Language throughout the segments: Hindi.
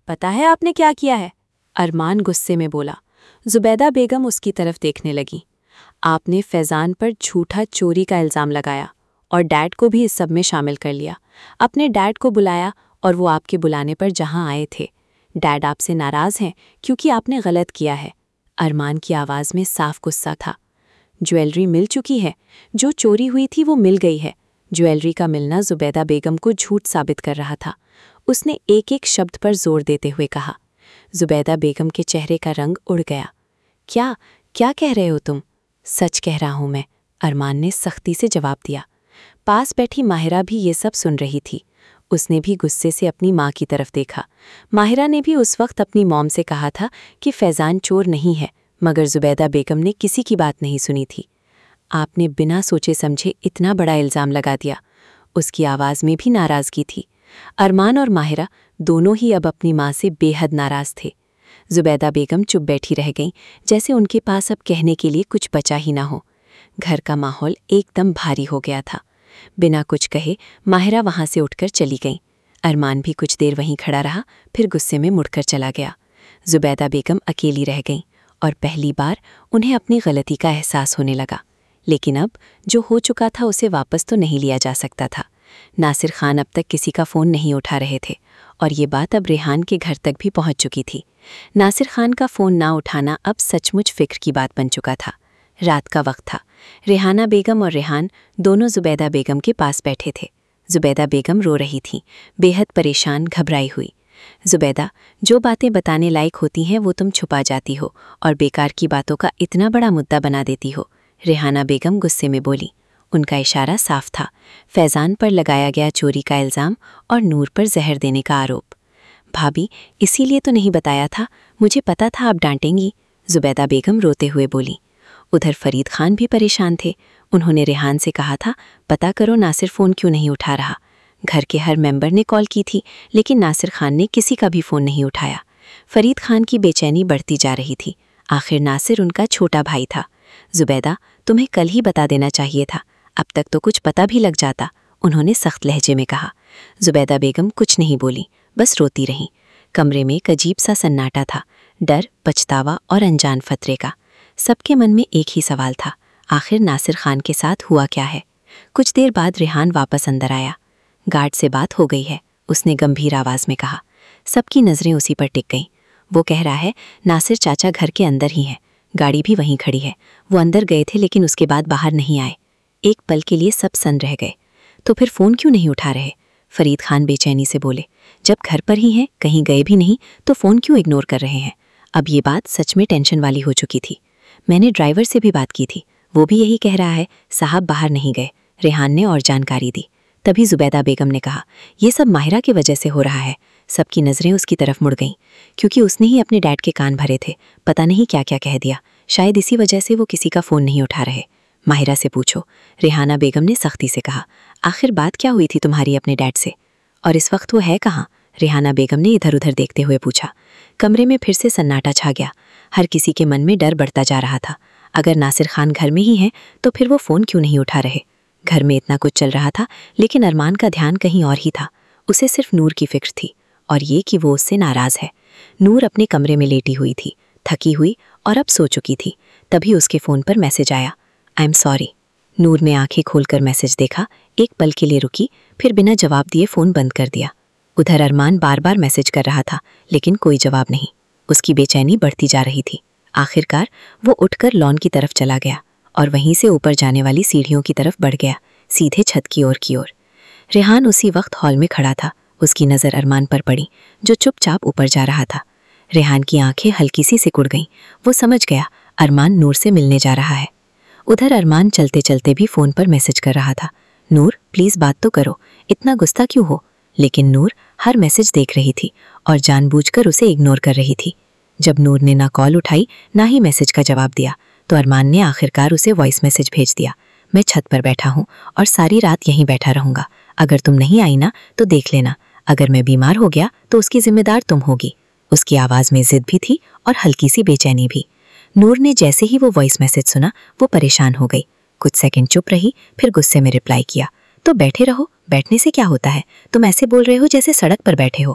पता है आपने क्या किया है? अरमान गुस्से में बोला। जुबैदा बेगम उसकी तरफ देखने लगी। आपने फैज़ान पर झूठा चोरी का इल्ज़ाम लगाया और डैड को भी इस सब में शामिल कर लिया। अपने डैड को बुलाया और वो आपके बुलाने पर जहां आए थे। डैड आपसे नाराज़ हैं क्योंकि आपने गलत किया है। अरमान की आवाज़ में साफ गुस्सा था। ज्वेलरी मिल चुकी है, जो चोरी हुई थी वो मिल गई है। ज्वेलरी का मिलना जुबैदा बेगम को झूठ साबित कर रहा था। उसने एक एक शब्द पर जोर देते हुए कहा। जुबैदा बेगम के चेहरे का रंग उड़ गया। क्या क्या कह रहे हो तुम? सच कह रहा हूं मैं, अरमान ने सख्ती से जवाब दिया। पास बैठी माहिरा भी ये सब सुन रही थी। उसने भी गुस्से से अपनी माँ की तरफ देखा। माहिरा ने भी उस वक्त अपनी मॉम से कहा था कि फैज़ान चोर नहीं है, मगर जुबैदा बेगम ने किसी की बात नहीं सुनी थी। आपने बिना सोचे समझे इतना बड़ा इल्ज़ाम लगा दिया। उसकी आवाज़ में भी नाराज़गी थी। अरमान और माहिरा दोनों ही अब अपनी माँ से बेहद नाराज़ थे। जुबैदा बेगम चुप बैठी रह गईं, जैसे उनके पास अब कहने के लिए कुछ बचा ही ना हो। घर का माहौल एकदम भारी हो गया था। बिना कुछ कहे माहिरा वहाँ से उठकर चली गईं। अरमान भी कुछ देर वहीं खड़ा रहा, फिर गुस्से में मुड़कर चला गया। जुबैदा बेगम अकेली रह गईं और पहली बार उन्हें अपनी गलती का एहसास होने लगा। लेकिन अब जो हो चुका था उसे वापस तो नहीं लिया जा सकता था। नासिर खान अब तक किसी का फ़ोन नहीं उठा रहे थे और ये बात अब रेहान के घर तक भी पहुंच चुकी थी। नासिर खान का फ़ोन ना उठाना अब सचमुच फ़िक्र की बात बन चुका था। रात का वक्त था। रेहाना बेगम और रेहान दोनों जुबैदा बेगम के पास बैठे थे। जुबैदा बेगम रो रही थीं, बेहद परेशान, घबराई हुई। जुबैदा, जो बातें बताने लायक होती हैं वो तुम छुपा जाती हो और बेकार की बातों का इतना बड़ा मुद्दा बना देती हो, रेहाना बेगम गुस्से में बोली। उनका इशारा साफ था, फैज़ान पर लगाया गया चोरी का इल्ज़ाम और नूर पर जहर देने का आरोप। भाभी, इसीलिए तो नहीं बताया था, मुझे पता था आप डांटेंगी, जुबैदा बेगम रोते हुए बोली। उधर फरीद खान भी परेशान थे। उन्होंने रेहान से कहा था, पता करो नासिर फ़ोन क्यों नहीं उठा रहा। घर के हर मेंबर ने कॉल की थी, लेकिन नासिर खान ने किसी का भी फ़ोन नहीं उठाया। फरीद खान की बेचैनी बढ़ती जा रही थी। आखिर नासिर उनका छोटा भाई था। जुबैदा, तुम्हें कल ही बता देना चाहिए था, अब तक तो कुछ पता भी लग जाता, उन्होंने सख्त लहजे में कहा। जुबैदा बेगम कुछ नहीं बोली, बस रोती रहीं। कमरे में एक अजीब सा सन्नाटा था, डर, पछतावा और अनजान फतरे का। सबके मन में एक ही सवाल था, आखिर नासिर खान के साथ हुआ क्या है। कुछ देर बाद रेहान वापस अंदर आया। गार्ड से बात हो गई है, उसने गंभीर आवाज़ में कहा। सबकी नज़रें उसी पर टिक गईं। वो कह रहा है नासिर चाचा घर के अंदर ही हैं, गाड़ी भी वहीं खड़ी है। वो अंदर गए थे लेकिन उसके बाद बाहर नहीं आए। एक पल के लिए सब सन्न रह गए। तो फिर फ़ोन क्यों नहीं उठा रहे? फरीद खान बेचैनी से बोले। जब घर पर ही हैं, कहीं गए भी नहीं, तो फ़ोन क्यों इग्नोर कर रहे हैं? अब ये बात सच में टेंशन वाली हो चुकी थी। मैंने ड्राइवर से भी बात की थी, वो भी यही कह रहा है, साहब बाहर नहीं गए। रेहान ने और जानकारी दी। तभी जुबैदा बेगम ने कहा, ये सब माहिरा की वजह से हो रहा है। सबकी नज़रें उसकी तरफ मुड़ गईं, क्योंकि उसने ही अपने डैड के कान भरे थे। पता नहीं क्या क्या कह दिया, शायद इसी वजह से वो किसी का फ़ोन नहीं उठा रहे। माहिरा से पूछो, रेहाना बेगम ने सख्ती से कहा। आखिर बात क्या हुई थी तुम्हारी अपने डैड से? और इस वक्त वो है कहाँ? रेहाना बेगम ने इधर उधर देखते हुए पूछा। कमरे में फिर से सन्नाटा छा गया। हर किसी के मन में डर बढ़ता जा रहा था। अगर नासिर खान घर में ही हैं, तो फिर वो फ़ोन क्यों नहीं उठा रहे? घर में इतना कुछ चल रहा था, लेकिन अरमान का ध्यान कहीं और ही था। उसे सिर्फ नूर की फिक्र थी, और ये कि वो उससे नाराज़ है। नूर अपने कमरे में लेटी हुई थी, थकी हुई और अब सो चुकी थी। तभी उसके फ़ोन पर मैसेज आया, आई एम सॉरी। नूर ने आंखें खोलकर मैसेज देखा, एक पल के लिए रुकी, फिर बिना जवाब दिए फ़ोन बंद कर दिया। उधर अरमान बार बार मैसेज कर रहा था, लेकिन कोई जवाब नहीं। उसकी बेचैनी बढ़ती जा रही थी। आखिरकार वो उठकर लॉन की तरफ चला गया और वहीं से ऊपर जाने वाली सीढ़ियों की तरफ बढ़ गया, सीधे छत की ओर। रेहान उसी वक्त हॉल में खड़ा था। उसकी नज़र अरमान पर पड़ी, जो चुपचाप ऊपर जा रहा था। रेहान की आंखें हल्की सी सिकुड़ गईं। वो समझ गया, अरमान नूर से मिलने जा रहा है। उधर अरमान चलते चलते भी फ़ोन पर मैसेज कर रहा था, नूर प्लीज़ बात तो करो, इतना गुस्सा क्यों हो? लेकिन नूर हर मैसेज देख रही थी और जानबूझकर उसे इग्नोर कर रही थी। जब नूर ने ना कॉल उठाई ना ही मैसेज का जवाब दिया, तो अरमान ने आखिरकार उसे वॉइस मैसेज भेज दिया। मैं छत पर बैठा हूँ और सारी रात यहीं बैठा रहूँगा। अगर तुम नहीं आई ना तो देख लेना, अगर मैं बीमार हो गया तो उसकी जिम्मेदार तुम होगी। उसकी आवाज़ में जिद भी थी और हल्की सी बेचैनी भी। नूर ने जैसे ही वो वॉइस मैसेज सुना, वो परेशान हो गई। कुछ सेकंड चुप रही, फिर गुस्से में रिप्लाई किया, तो बैठे रहो, बैठने से क्या होता है? तुम ऐसे बोल रहे हो जैसे सड़क पर बैठे हो।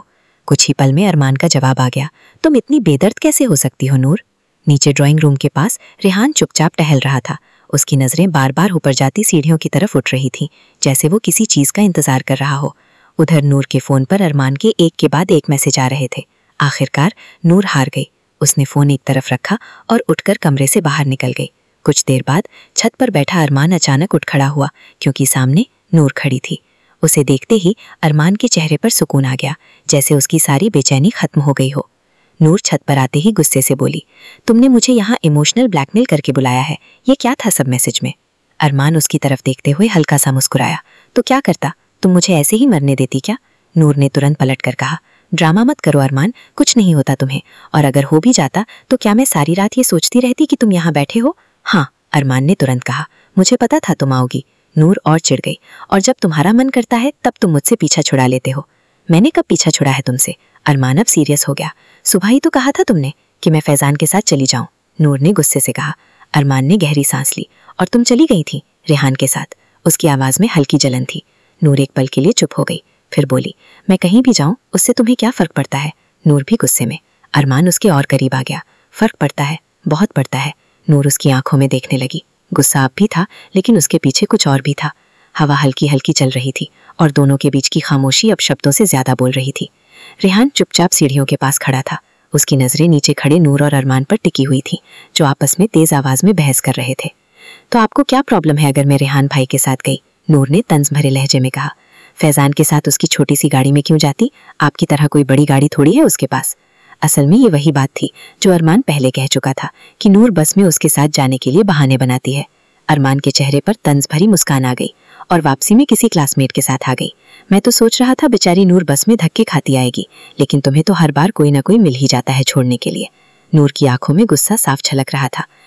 कुछ ही पल में अरमान का जवाब आ गया, तुम इतनी बेदर्द कैसे हो सकती हो नूर? नीचे ड्राइंग रूम के पास रेहान चुपचाप टहल रहा था। उसकी नजरें बार बार ऊपर जाती सीढ़ियों की तरफ उठ रही थीं, जैसे वो किसी चीज का इंतजार कर रहा हो। उधर नूर के फोन पर अरमान के एक के बाद एक मैसेज आ रहे थे। आखिरकार नूर हार गई। उसने फोन एक तरफ रखा और उठकर कमरे से बाहर निकल गई। कुछ देर बाद छत पर बैठा अरमान अचानक उठ खड़ा हुआ, क्योंकि सामने नूर खड़ी थी। उसे देखते ही अरमान के चेहरे पर सुकून आ गया, जैसे उसकी सारी बेचैनी खत्म हो गई हो। नूर छत पर आते ही गुस्से से बोली, तुमने मुझे यहाँ इमोशनल ब्लैकमेल करके बुलाया है, ये क्या था सब मैसेज में? अरमान उसकी तरफ देखते हुए हल्का सा मुस्कुराया, तो क्या करता, तुम मुझे ऐसे ही मरने देती क्या? नूर ने तुरंत पलट कर कहा, ड्रामा मत करो अरमान, कुछ नहीं होता तुम्हें, और अगर हो भी जाता तो क्या मैं सारी रात ये सोचती रहती कि तुम यहाँ बैठे हो? हाँ, अरमान ने तुरंत कहा, मुझे पता था तुम आओगी। नूर और चिढ़ गई, और जब तुम्हारा मन करता है तब तुम मुझसे पीछा छुड़ा लेते हो। मैंने कब पीछा छुड़ा है तुमसे? अरमान अब सीरियस हो गया, सुबह ही तो कहा था तुमने कि मैं फैजान के साथ चली जाऊं। नूर ने गुस्से से कहा। अरमान ने गहरी सांस ली, और तुम चली गई थी रेहान के साथ? उसकी आवाज में हल्की जलन थी। नूर एक पल के लिए चुप हो गई, फिर बोली, मैं कहीं भी जाऊं उससे तुम्हें क्या फर्क पड़ता है? नूर भी गुस्से में। अरमान उसके और करीब आ गया, फर्क पड़ता है, बहुत पड़ता है। नूर उसकी आंखों में देखने लगी। गुस्सा अब भी था, लेकिन उसके पीछे कुछ और भी था। हवा हल्की हल्की चल रही थी, और दोनों के बीच की खामोशी अब शब्दों से ज्यादा बोल रही थी। रेहान चुपचाप सीढ़ियों के पास खड़ा था। उसकी नजरें नीचे खड़े नूर और अरमान पर टिकी हुई थी, जो आपस में तेज आवाज में बहस कर रहे थे। तो आपको क्या प्रॉब्लम है अगर मैं रेहान भाई के साथ गई? नूर ने तंज भरे लहजे में कहा। फैजान के साथ उसकी छोटी सी गाड़ी में क्यों जाती? आपकी तरह कोई बड़ी गाड़ी थोड़ी है उसके पास। असल में ये वही बात थी जो अरमान पहले कह चुका था, कि नूर बस में उसके साथ जाने के लिए बहाने बनाती है। अरमान के चेहरे पर तंज भरी मुस्कान आ गई, और वापसी में किसी क्लासमेट के साथ आ गई। मैं तो सोच रहा था बेचारी नूर बस में धक्के खाती आएगी, लेकिन तुम्हें तो हर बार कोई ना कोई मिल ही जाता है छोड़ने के लिए। नूर की आंखों में गुस्सा साफ छलक रहा था,